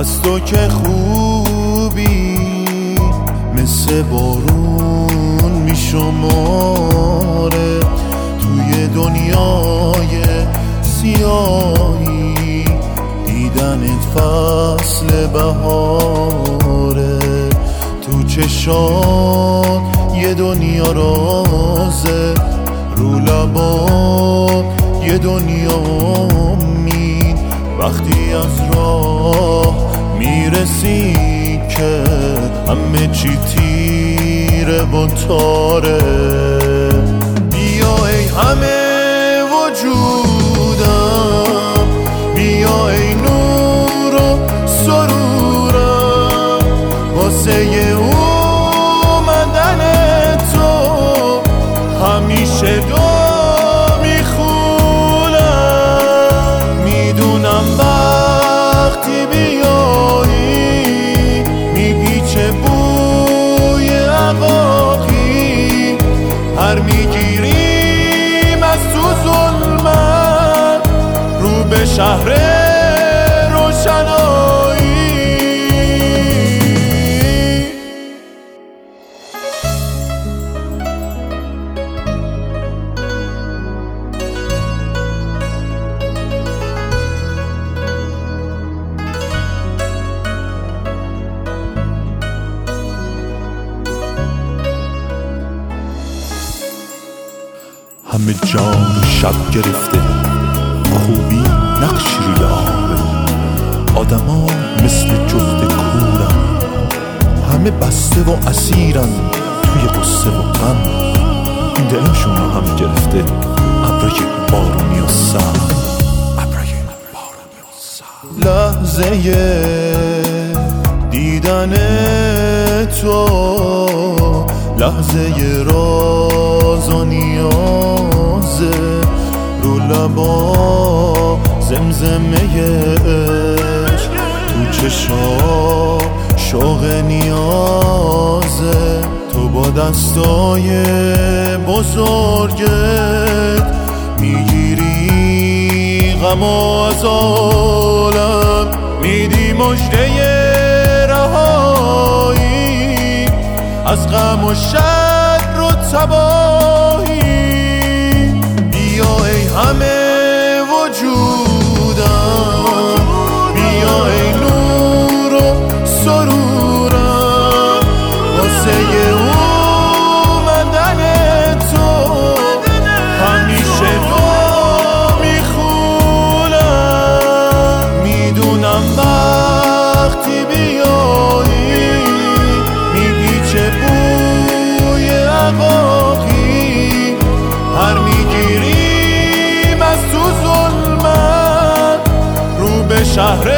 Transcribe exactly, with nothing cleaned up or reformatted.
از تو که خوبی مثل بارون میشماره توی دنیای سیاهی دیدنت فصل بهاره تو چشات یه دنیا رازه رو لبات یه دنیا امید وقتی از راه میرسی که همه چی تیره و تاره بیا ای همه وجودم بیا ای نور و سرورم واسه اومدن تو همیشه دو میخونم میدونم وقتی بیایی میپیچه بوی عواقی هر میگیریم از تو ظلمت رو به شهر روشنایی همه جان شب گرفته خوبی نقشی روی آبه آدما مثل جفت کورن همه بسته و اسیرن توی قصه و غم دلشون رو هم گرفته ابرای بارونی و سرد ابرای بارونی و سرد لحظه دیدن تو لحظه راز و نیازه رو لبا زمزمه عشق تو چشا شوق نیازه تو با دستای بزرگت میگیری غم از عالم میدی مژده رهایی از غم و شر و تباهی بیا ای همه وجودم بیا ای نور و سرورم واسه اومدن تو همیشه دعا میخونم میدونم وقتی بیایی میپیچه بوی عواقی هر میگیریم از تو ظلمت رو به شهر